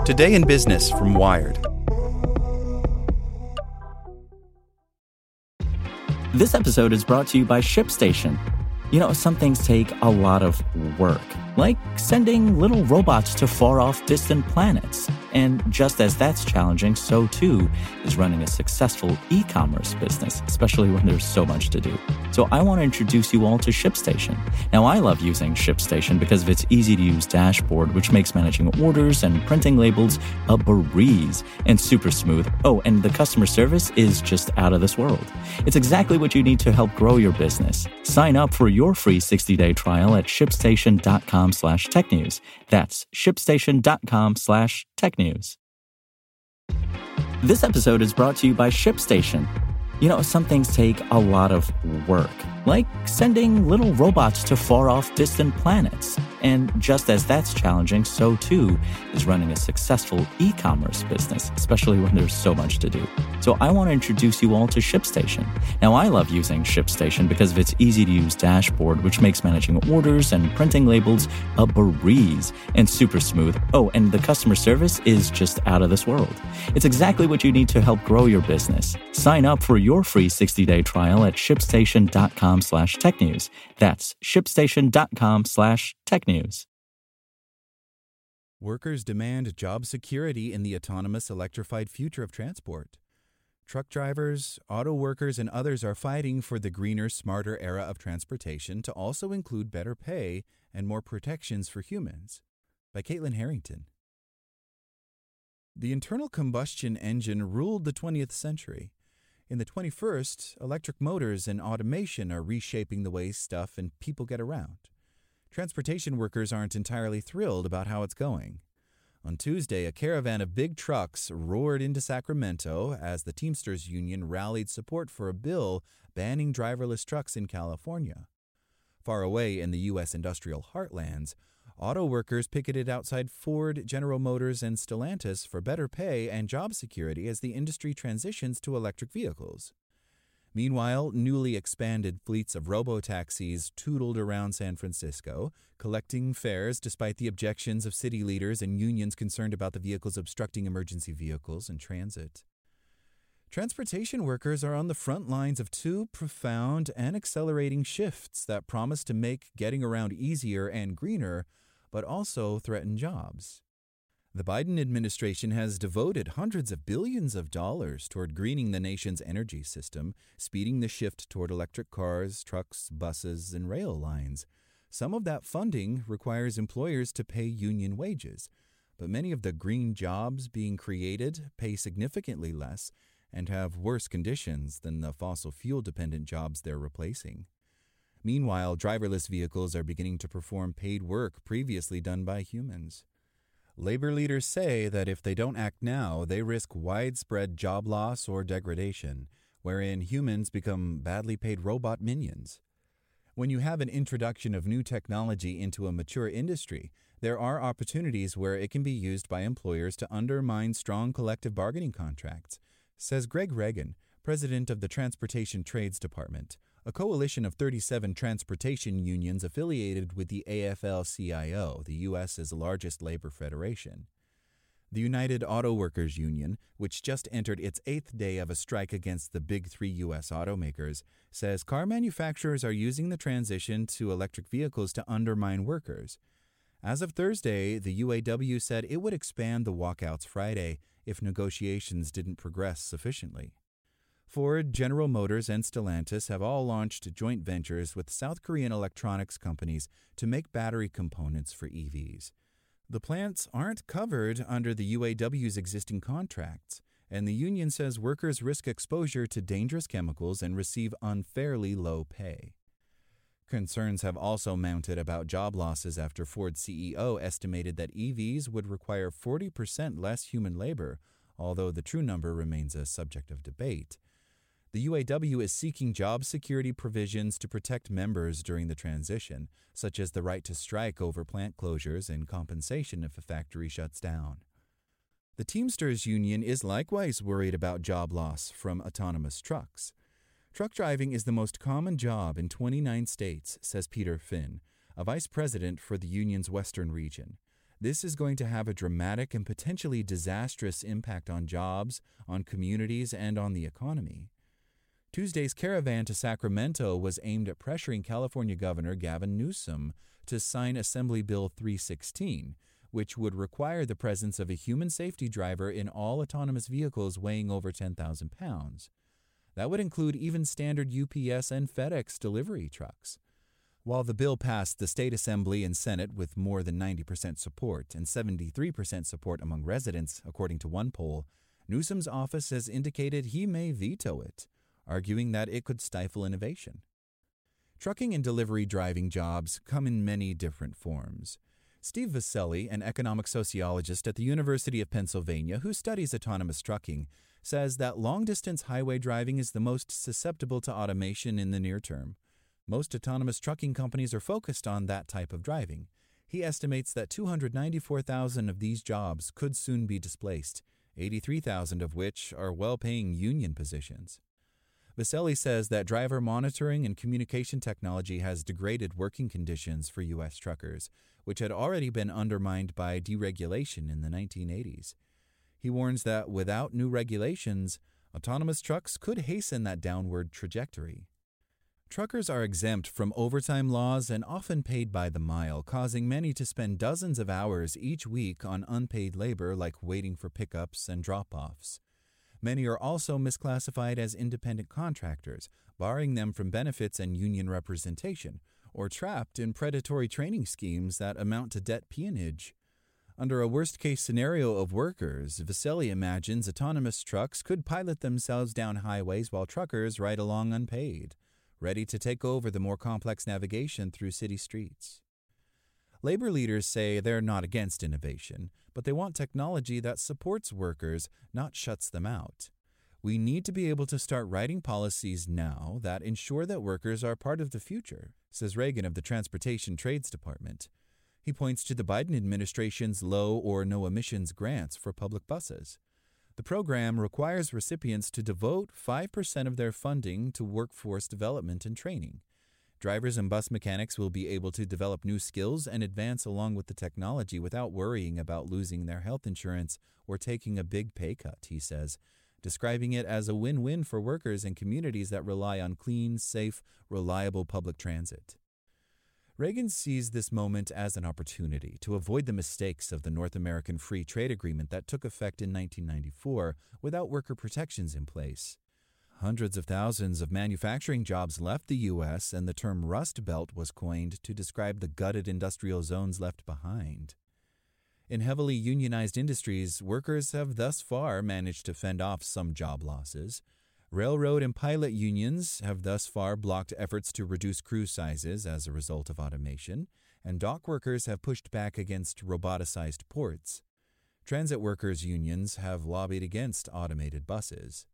Today in Business from Wired. This episode is brought to you by ShipStation. You know, some things take a lot of work, like sending little robots to far-off distant planets. And just as that's challenging, so too is running a successful e-commerce business, especially when there's so much to do. So I want to introduce you all to ShipStation. Now, I love using ShipStation because of its easy-to-use dashboard, which makes managing orders and printing labels a breeze and super smooth. Oh, and the customer service is just out of this world. It's exactly what you need to help grow your business. Sign up for your free 60-day trial at shipstation.com/technews. That's shipstation.com/technews. This episode is brought to you by ShipStation. You know, some things take a lot of work, like sending little robots to far-off distant planets. And just as that's challenging, so too is running a successful e-commerce business, especially when there's so much to do. So I want to introduce you all to ShipStation. Now, I love using ShipStation because of its easy-to-use dashboard, which makes managing orders and printing labels a breeze and super smooth. Oh, and the customer service is just out of this world. It's exactly what you need to help grow your business. Sign up for your free 60-day trial at shipstation.com/technews. That's shipstation.com/technews. Workers demand job security in the autonomous electrified future of transport. Truck drivers, auto workers, and others are fighting for the greener, smarter era of transportation to also include better pay and more protections for humans. By Caitlin Harrington. The internal combustion engine ruled the 20th century. In the 21st, electric motors and automation are reshaping the way stuff and people get around. Transportation workers aren't entirely thrilled about how it's going. On Tuesday, a caravan of big trucks roared into Sacramento as the Teamsters Union rallied support for a bill banning driverless trucks in California. Far away in the U.S. industrial heartlands, auto workers picketed outside Ford, General Motors, and Stellantis for better pay and job security as the industry transitions to electric vehicles. Meanwhile, newly expanded fleets of robo-taxis tootled around San Francisco, collecting fares despite the objections of city leaders and unions concerned about the vehicles obstructing emergency vehicles and transit. Transportation workers are on the front lines of two profound and accelerating shifts that promise to make getting around easier and greener, but also threaten jobs. The Biden administration has devoted hundreds of billions of dollars toward greening the nation's energy system, speeding the shift toward electric cars, trucks, buses, and rail lines. Some of that funding requires employers to pay union wages, but many of the green jobs being created pay significantly less and have worse conditions than the fossil fuel-dependent jobs they're replacing. Meanwhile, driverless vehicles are beginning to perform paid work previously done by humans. Labor leaders say that if they don't act now, they risk widespread job loss or degradation, wherein humans become badly paid robot minions. When you have an introduction of new technology into a mature industry, there are opportunities where it can be used by employers to undermine strong collective bargaining contracts, says Greg Reagan, president of the Transportation Trades Department, a coalition of 37 transportation unions affiliated with the AFL-CIO, the U.S.'s largest labor federation. The United Auto Workers Union, which just entered its 8th day of a strike against the big three U.S. automakers, says car manufacturers are using the transition to electric vehicles to undermine workers. As of Thursday, the UAW said it would expand the walkouts Friday if negotiations didn't progress sufficiently. Ford, General Motors, and Stellantis have all launched joint ventures with South Korean electronics companies to make battery components for EVs. The plants aren't covered under the UAW's existing contracts, and the union says workers risk exposure to dangerous chemicals and receive unfairly low pay. Concerns have also mounted about job losses after Ford CEO estimated that EVs would require 40% less human labor, although the true number remains a subject of debate. The UAW is seeking job security provisions to protect members during the transition, such as the right to strike over plant closures and compensation if a factory shuts down. The Teamsters Union is likewise worried about job loss from autonomous trucks. Truck driving is the most common job in 29 states, says Peter Finn, a vice president for the union's western region. This is going to have a dramatic and potentially disastrous impact on jobs, on communities, and on the economy. Tuesday's caravan to Sacramento was aimed at pressuring California Governor Gavin Newsom to sign Assembly Bill 316, which would require the presence of a human safety driver in all autonomous vehicles weighing over 10,000 pounds. That would include even standard UPS and FedEx delivery trucks. While the bill passed the state assembly and Senate with more than 90% support and 73% support among residents, according to one poll, Newsom's office has indicated he may veto it, arguing that it could stifle innovation. Trucking and delivery driving jobs come in many different forms. Steve Viscelli, an economic sociologist at the University of Pennsylvania who studies autonomous trucking, says that long-distance highway driving is the most susceptible to automation in the near term. Most autonomous trucking companies are focused on that type of driving. He estimates that 294,000 of these jobs could soon be displaced, 83,000 of which are well-paying union positions. Viscelli says that driver monitoring and communication technology has degraded working conditions for U.S. truckers, which had already been undermined by deregulation in the 1980s. He warns that without new regulations, autonomous trucks could hasten that downward trajectory. Truckers are exempt from overtime laws and often paid by the mile, causing many to spend dozens of hours each week on unpaid labor like waiting for pickups and drop-offs. Many are also misclassified as independent contractors, barring them from benefits and union representation, or trapped in predatory training schemes that amount to debt peonage. Under a worst-case scenario of workers, Viscelli imagines autonomous trucks could pilot themselves down highways while truckers ride along unpaid, ready to take over the more complex navigation through city streets. Labor leaders say they're not against innovation, but they want technology that supports workers, not shuts them out. We need to be able to start writing policies now that ensure that workers are part of the future, says Reagan of the Transportation Trades Department. He points to the Biden administration's low or no emissions grants for public buses. The program requires recipients to devote 5% of their funding to workforce development and training. Drivers and bus mechanics will be able to develop new skills and advance along with the technology without worrying about losing their health insurance or taking a big pay cut, he says, describing it as a win-win for workers and communities that rely on clean, safe, reliable public transit. Reagan sees this moment as an opportunity to avoid the mistakes of the North American Free Trade Agreement that took effect in 1994 without worker protections in place. Hundreds of thousands of manufacturing jobs left the U.S., and the term Rust Belt was coined to describe the gutted industrial zones left behind. In heavily unionized industries, workers have thus far managed to fend off some job losses. Railroad and pilot unions have thus far blocked efforts to reduce crew sizes as a result of automation, and dock workers have pushed back against roboticized ports. Transit workers' unions have lobbied against automated buses.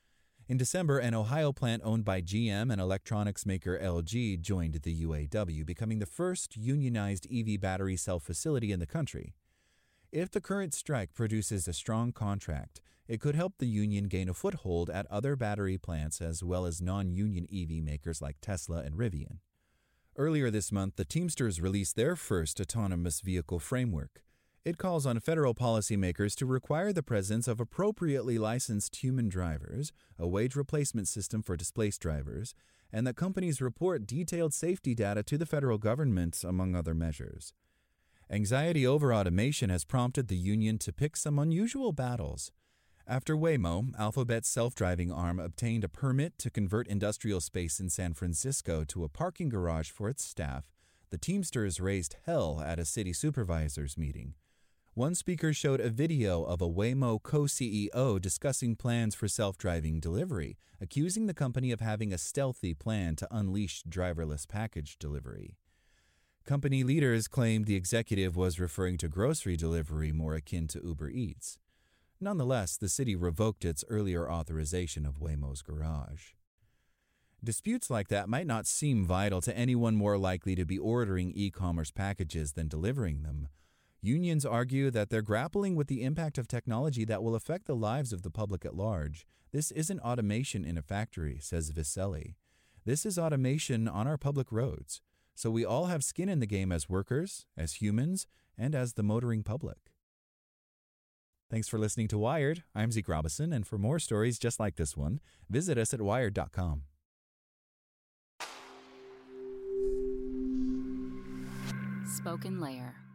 In December, an Ohio plant owned by GM and electronics maker LG joined the UAW, becoming the first unionized EV battery cell facility in the country. If the current strike produces a strong contract, it could help the union gain a foothold at other battery plants as well as non-union EV makers like Tesla and Rivian. Earlier this month, the Teamsters released their first autonomous vehicle framework. It calls on federal policymakers to require the presence of appropriately licensed human drivers, a wage replacement system for displaced drivers, and that companies report detailed safety data to the federal government, among other measures. Anxiety over automation has prompted the union to pick some unusual battles. After Waymo, Alphabet's self-driving arm, obtained a permit to convert industrial space in San Francisco to a parking garage for its staff, the Teamsters raised hell at a city supervisors meeting. One speaker showed a video of a Waymo co-CEO discussing plans for self-driving delivery, accusing the company of having a stealthy plan to unleash driverless package delivery. Company leaders claimed the executive was referring to grocery delivery more akin to Uber Eats. Nonetheless, the city revoked its earlier authorization of Waymo's garage. Disputes like that might not seem vital to anyone more likely to be ordering e-commerce packages than delivering them. Unions argue that they're grappling with the impact of technology that will affect the lives of the public at large. This isn't automation in a factory, says Viscelli. This is automation on our public roads. So we all have skin in the game as workers, as humans, and as the motoring public. Thanks for listening to Wired. I'm Zeke Robison, and for more stories just like this one, visit us at wired.com. SpokenLayer.